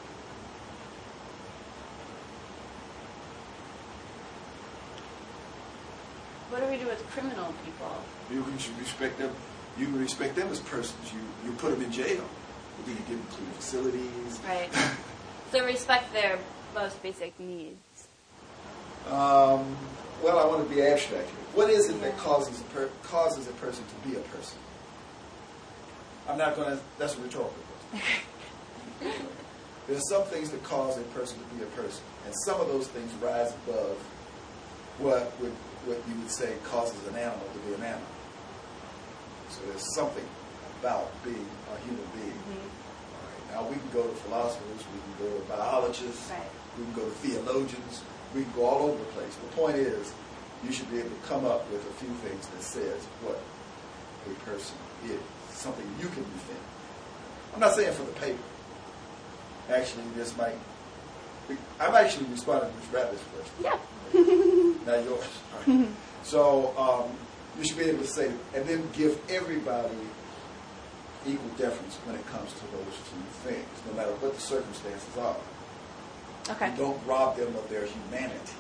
What do we do with criminal people?
You can respect them. You can respect them as persons. You put them in jail. You can give them clean facilities.
Right. So respect their most basic needs.
Well, I want to be abstract here. What is it that causes a person to be a person? I'm not going to. That's a rhetorical question. There's some things that cause a person to be a person, and some of those things rise above what would what you would say causes an animal to be an animal. So there's something about being a human being. All right. Now we can go to philosophers, we can go to biologists, we can go to theologians, we can go all over the place. The point is, you should be able to come up with a few things that says what a person is, something you can defend. I'm not saying for the paper. Actually, this might. I'm actually responding to Ms. Bradley's question.
Yeah.
Not yours. All right. So you should be able to say, and then give everybody equal deference when it comes to those two things, no matter what the circumstances are.
Okay.
You don't rob them of their humanity.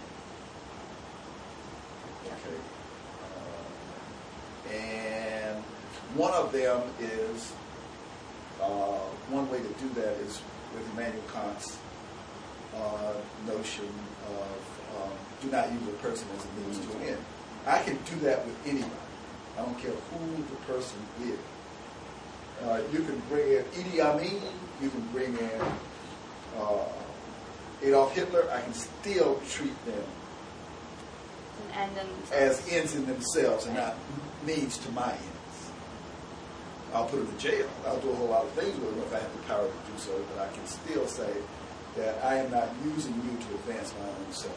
Okay. And one of them is, one way to do that is with Immanuel Kant's notion of do not use a person as a means to an end. I can do that with anybody. I don't care who the person is. You can bring in Idi Amin, you can bring in Adolf Hitler. I can still treat them as ends in themselves and not means to my ends. I'll put them in jail. I'll do a whole lot of things with them if I have the power to do so, but I can still say that I am not using you to advance my own self.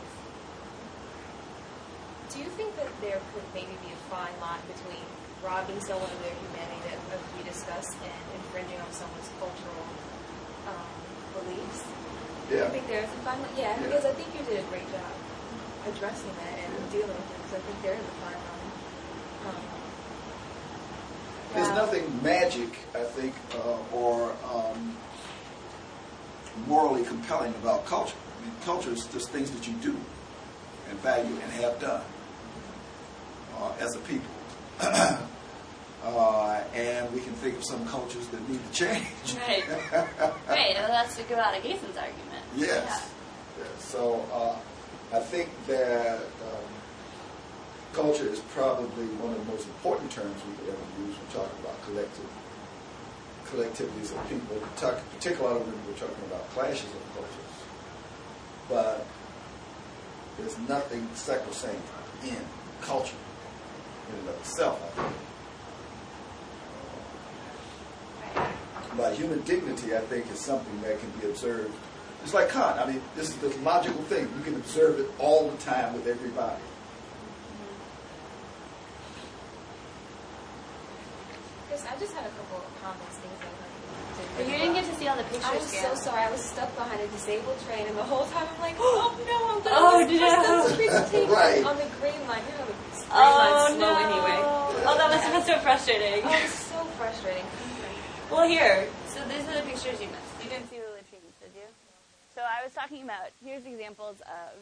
Do you think that there could maybe be a fine line between robbing someone of their humanity that we discussed and infringing on someone's cultural beliefs?
Yeah.
I think there's a fine line. Yeah, because I think you did a great job addressing that and dealing with it, because I think there is a fine line.
There's nothing magic, I think, or morally compelling about culture. I mean, culture is just things that you do and value and have done as a people. And we can think of some cultures that need to change.
Right. Right. Well, let's think about Agason's argument.
Yes. Yes. So I think that culture is probably one of the most important terms we could ever use when talking about collectivities of people. Particularly when we're talking about clashes of cultures. But there's nothing sacrosanct in culture in and of itself, I think. But human dignity, I think, is something that can be observed. It's like Kant. I mean, this is the logical thing. You can observe it all the time with everybody.
Chris, I just had a couple of comments, things I
But you didn't get to see all the pictures.
I was so sorry. I was stuck behind a disabled train, and the whole time I'm like, oh no, I'm going to miss this presentation
Right.
on the green line. You know, the green line's slow anyway.
Oh, that must have been so frustrating.
Oh, it's so frustrating.
Well, here. So these are the pictures you missed. You didn't see the latrines, did you? So I was talking about, here's examples of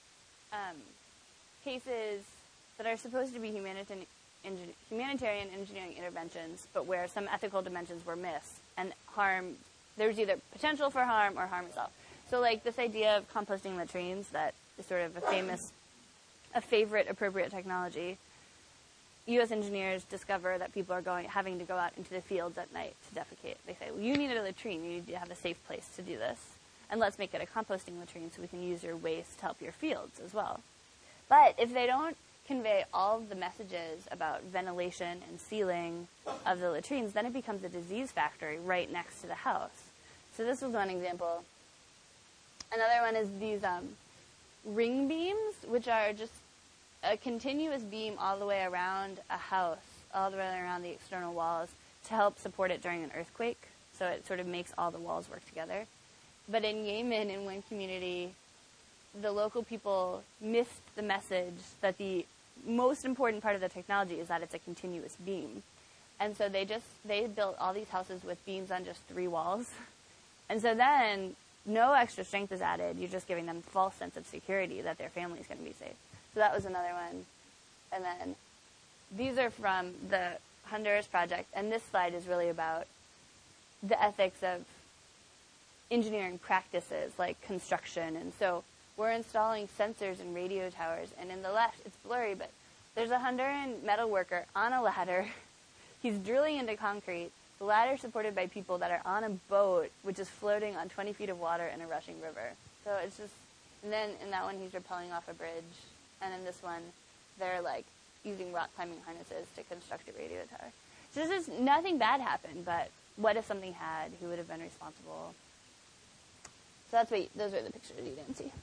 cases that are supposed to be humanitarian engineering interventions, but where some ethical dimensions were missed, and there was either potential for harm or harm itself. So like this idea of composting latrines, that is sort of a favorite appropriate technology. U.S. engineers discover that people are having to go out into the fields at night to defecate. They say, well, you need a latrine. You need to have a safe place to do this. And let's make it a composting latrine so we can use your waste to help your fields as well. But if they don't convey all of the messages about ventilation and sealing of the latrines, then it becomes a disease factory right next to the house. So this was one example. Another one is these ring beams, which are just a continuous beam all the way around a house, all the way around the external walls, to help support it during an earthquake. So it sort of makes all the walls work together. But in Yemen, in one community, the local people missed the message that the most important part of the technology is that it's a continuous beam. And so they built all these houses with beams on just 3 walls. And so then no extra strength is added. You're just giving them a false sense of security that their family is going to be safe. So that was another one. And then these are from the Honduras project. And this slide is really about the ethics of engineering practices like construction. And so we're installing sensors and radio towers. And in the left, it's blurry, but there's a Honduran metal worker on a ladder. He's drilling into concrete. The ladder is supported by people that are on a boat, which is floating on 20 feet of water in a rushing river. So it's just, and then in that one, he's rappelling off a bridge. And in this one, they're like using rock climbing harnesses to construct a radio tower. So this is nothing bad happened, but what if something had? Who would have been responsible? So those are the pictures you didn't see.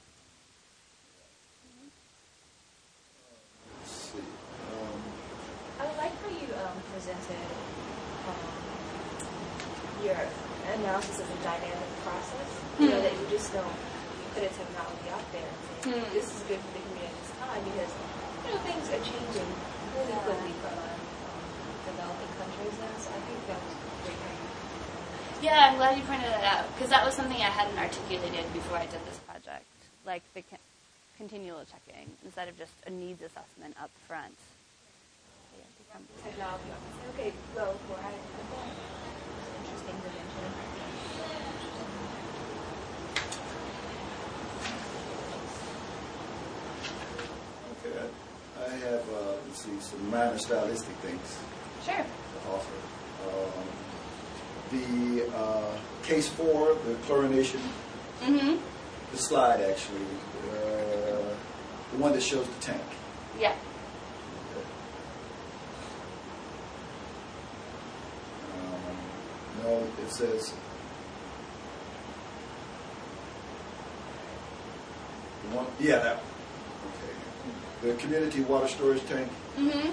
Let's see.
I like how you presented your analysis of the dynamic process. You know, that you just don't put a technology out there and say, this is good for the community at this time, because, you know, things are changing really quickly for developing countries now. So I think that was great.
Yeah, I'm glad you pointed that out, because that was something I hadn't articulated before I did this project, like the continual checking, instead of just a needs assessment up front.
Technology. Okay, well, I think it's interesting to mention.
Okay, I have, let's see, some minor stylistic things
Sure.
to offer. The case 4, the chlorination,
Mm-hmm.
the slide actually, the one that shows the tank.
Yeah.
No, it says the one. Yeah, that one. Okay. The community water storage tank.
Mm-hmm.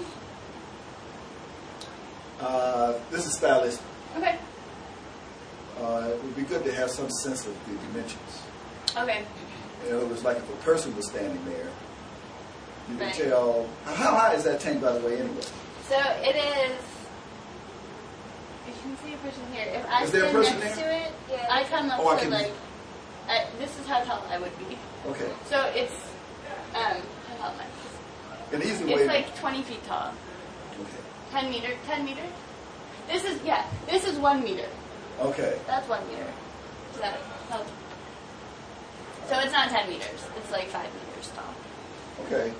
This is stylistic.
Okay.
It would be good to have some sense of the dimensions.
Okay.
In other words, like if a person was standing there, you can
Right.
tell. How high is that tank, by the way, anyway?
So it is. You can see a person here. If I
Is there a
stand
person
next
there?
to it, I come up
Oh, I
to
can-
like. This is how tall I would be.
Okay.
So it's. How tall am I?
An easy
It's
way.
like 20 feet tall.
Okay.
10 meters. 10 meters. This is 1 meter.
Okay.
That's 1 meter. Is that help? So it's not 10 meters. It's like 5 meters tall.
Okay.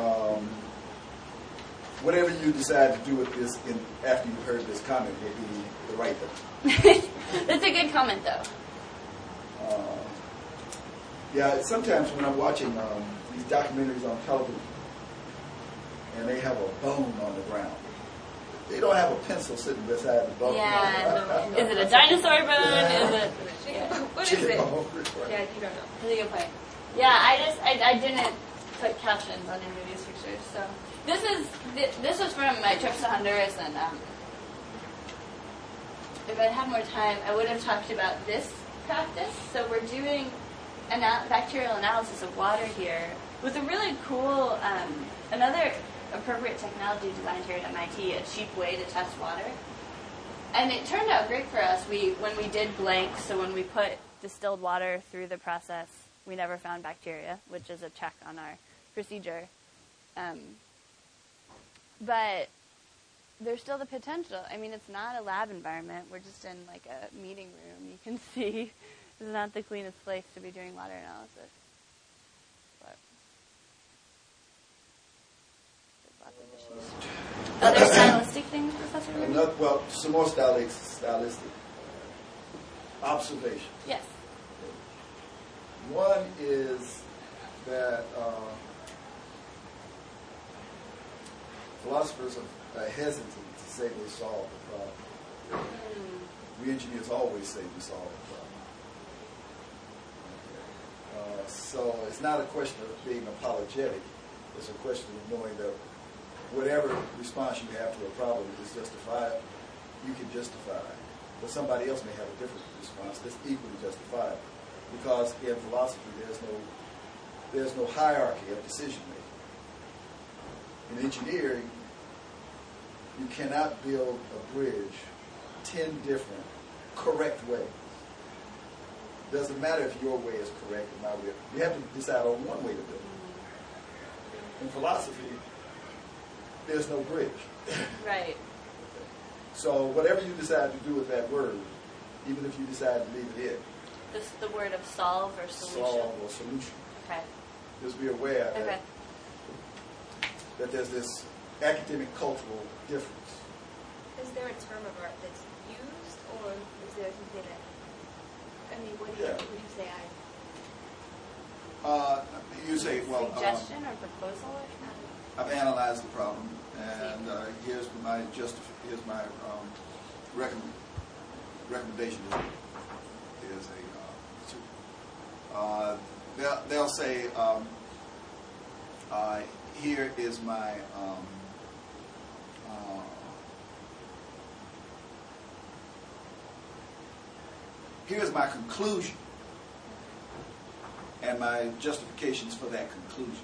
Whatever you decide to do with this after you've heard this comment will be the right thing.
That's a good comment, though.
Yeah, sometimes when I'm watching these documentaries on television and they have a bone on the ground, they don't have a pencil sitting beside the bone.
Yeah. Is it a dinosaur bone? Is it? Yeah.
What is it?
bone.
Yeah, you don't know.
That's a good point. Yeah, I didn't put captions on any of these pictures. So this was from my trips to Honduras, and if I'd had more time, I would have talked about this practice. So we're doing bacterial analysis of water here with a really cool, another appropriate technology designed here at MIT, a cheap way to test water. And it turned out great for us. When we did blanks, so when we put distilled water through the process, we never found bacteria, which is a check on our procedure. But there's still the potential. I mean, it's not a lab environment. We're just in like a meeting room. You can see this is not the cleanest place to be doing water analysis. But there's lots of issues. Other stylistic things, Professor Ruby?
Well, some more stylistic observation.
Yes.
One is that philosophers are hesitant to say they solved the problem. We engineers always say we solved the problem. Okay. So it's not a question of being apologetic. It's a question of knowing that whatever response you have to a problem is justifiable, you can justify it. But somebody else may have a different response that's equally justifiable. Because in philosophy, there's no hierarchy of decision making. In engineering, you cannot build a bridge 10 different correct ways. Doesn't matter if your way is correct or my way. You have to decide on one way to build it. In philosophy, there's no bridge.
Right.
So whatever you decide to do with that word, even if you decide to leave it in,
This the word of solve or solution.
solve or solution,
Okay.
just be aware
Okay.
that there's this academic cultural difference.
Is there a term of art that's used, or is there something that? I mean, what do you say?
You say, well,
Suggestion or proposal?
I've analyzed the problem, and here's my recommendation. Is they'll say here is my here's my conclusion and my justifications for that conclusion.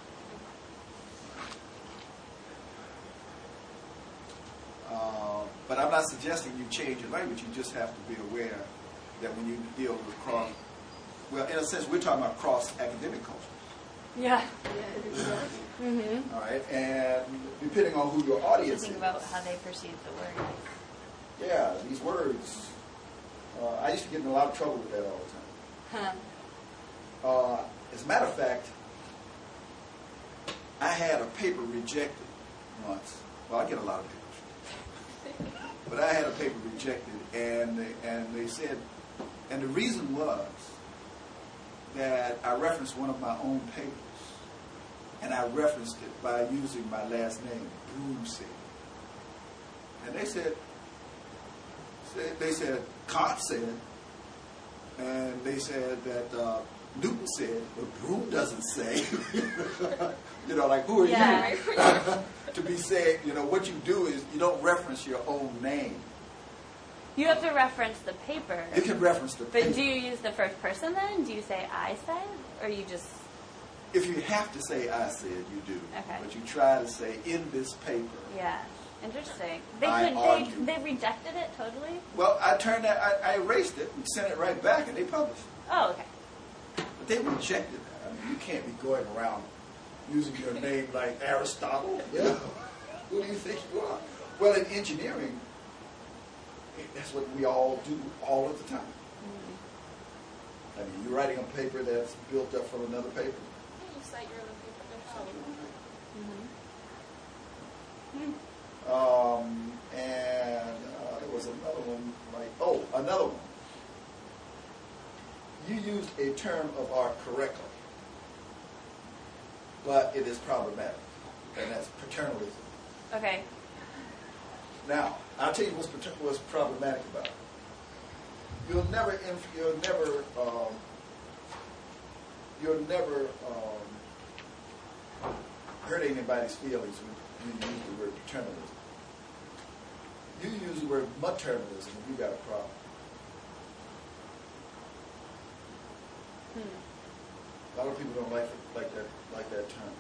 But I'm not suggesting you change your language. You just have to be aware that when you deal with well, in a sense, we're talking about cross-academic culture.
Yeah.
All right, and depending on who your audience
Think
is.
about how they perceive the word.
Yeah, these words. I used to get in a lot of trouble with that all the time. As a matter of fact, I had a paper rejected once. Well, I get a lot of papers. But I had a paper rejected, and they said, and the reason was that I referenced one of my own papers, and I referenced it by using my last name, Broomsay. And they said, Kant said, and they said that Newton said, but Broom doesn't say. You know, like, who are you to be saying, you know, what you do is you don't reference your own name.
You have to reference the paper.
You can reference the paper.
But do you use the first person then? Do you say I said? Or you just...
If you have to say I said, you do.
Okay.
But you try to say in this paper.
Yeah. Interesting.
I
They rejected it totally?
Well, I erased it and sent it right back, and they published it.
Oh, okay.
But they rejected that. I mean, you can't be going around using your name like Aristotle. You know? Who do you think you are? Well, in engineering, that's what we all do all of the time. I mean, you're writing a paper that's built up from another paper.
You cite your other paper.
And there was another one, another one. You used a term of art correctly, but it is problematic, and that's paternalism.
Okay.
Now, I'll tell you what's problematic about it. You'll never hurt anybody's feelings when you use the word paternalism. You use the word maternalism, and you got a problem. A lot of people don't like that term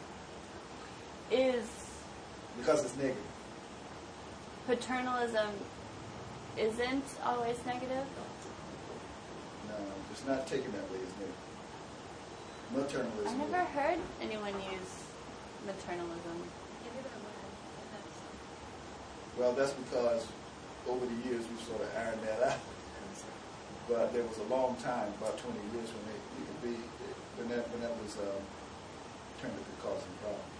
because it's negative.
Paternalism isn't always negative?
No, it's not taken that way as negative. Maternalism.
I never heard anyone use maternalism.
Well, that's because over the years we've sort of ironed that out. But there was a long time, about 20 years, when that was turned to causing problems.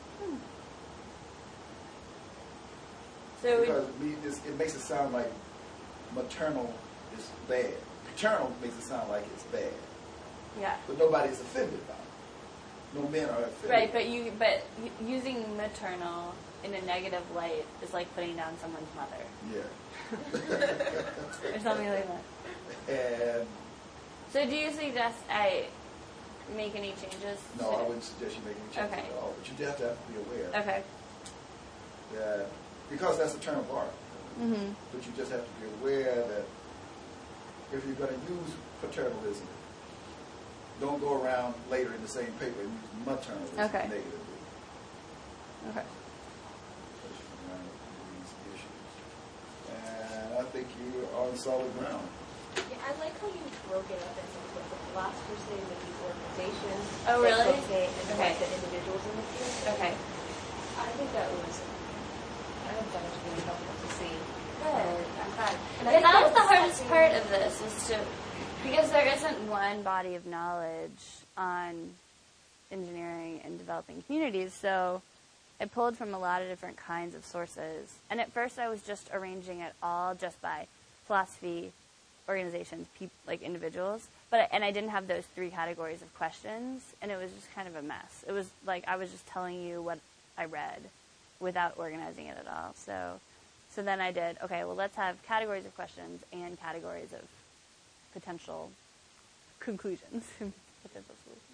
So
because it makes it sound like maternal is bad. Paternal makes it sound like it's bad.
yeah.
But nobody's offended by it. No men are offended.
Right, but using maternal in a negative light is like putting down someone's mother.
Yeah.
Or something like that.
And
So do you suggest I make any changes?
no, I wouldn't suggest you make any changes
Okay.
at all. But you have to be aware
Okay.
that because that's a term of art.
Mm-hmm.
But you just have to be aware that if you're going to use paternalism, don't go around later in the same paper and use maternalism
Okay.
negatively.
Okay.
Around these issues. And I think you are on solid ground.
Yeah, I like how you broke it up into what the philosophers say, what these organizations.
Oh, really?
what say, and
Okay.
what the individuals in the field say.
Okay.
I think that was really helpful to see.
Good. I'm glad.
And I
Yeah,
think
that was the
that's
hardest part of this because there isn't one body of knowledge on engineering and developing communities. So I pulled from a lot of different kinds of sources. And at first I was just arranging it all just by philosophy, organizations, like individuals. And I didn't have those 3 categories of questions. And it was just kind of a mess. It was like I was just telling you what I read. without organizing it at all. So then I did, okay, well, let's have categories of questions and categories of potential conclusions, potential solutions.